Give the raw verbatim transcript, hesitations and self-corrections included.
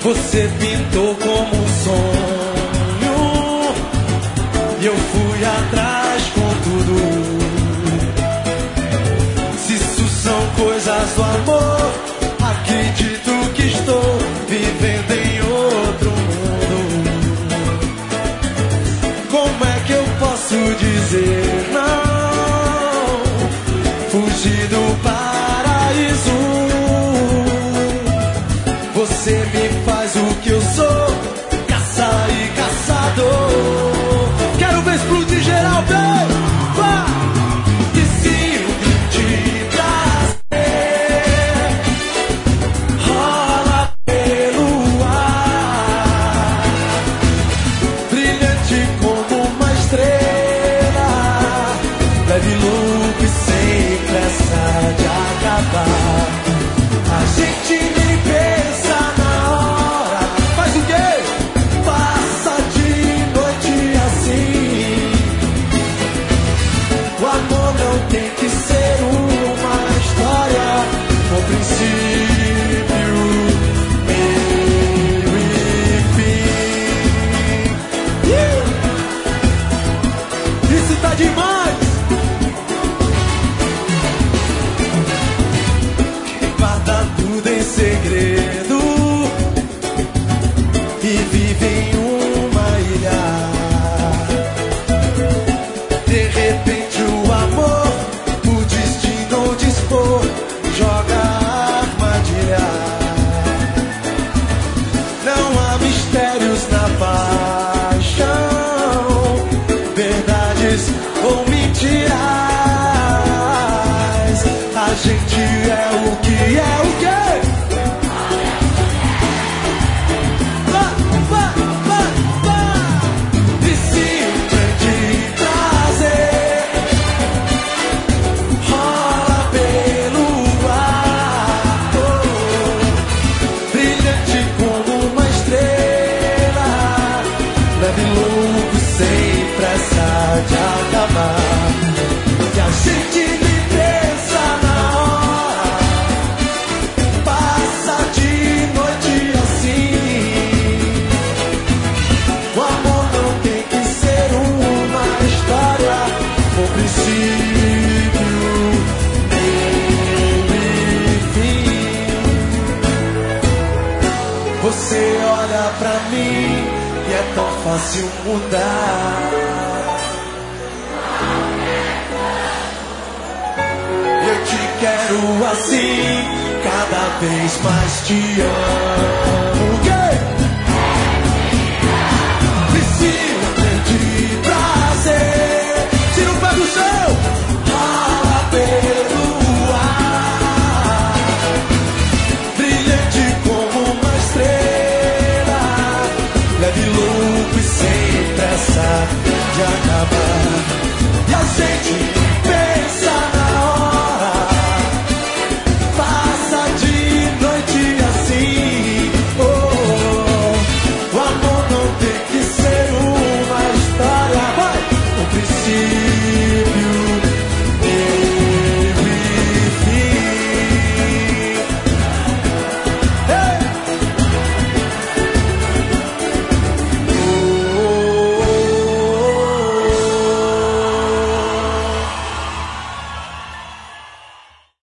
Você pintou como um sonho e eu fui atrás com tudo. Se isso são coisas do amor, acredito que estou vivendo em outro mundo. Como é que eu posso dizer não? Fugir do paraíso. Você me faz o que eu sou, caça e caçador. Quero ver explodir geral, bem! Vá! E se o grande prazer rola pelo ar, brilhante como uma estrela, leve louco e sem pressa de acabar. A gente nem pensa na hora, faz o quê? Passa de noite assim. O amor não tem que ser uma história com princípio, meio e fim. Yeah! Isso tá demais! Guarda tudo em segredo e vive em uma ilha. De repente o amor, o destino dispor, joga armadilha. Não há mistérios na paixão, verdades ou mentiras. A gente é o que é o quê? Vá, vá, vá, vá. E se o grande prazer rola pelo ar, oh, brilhante como uma estrela, leve louco sem pressa de acabar. Que a gente nem pensa na hora, passa de noite assim. O amor não tem que ser uma história com princípio, meio e fim. Você olha pra mim e é tão fácil mudar. Eu te quero assim, cada vez mais te amo. O quê? Preciso de prazer. Tira o pé do chão, rola pelo ar, brilhante como uma estrela, leve louco e sem pressa de acabar. E a gente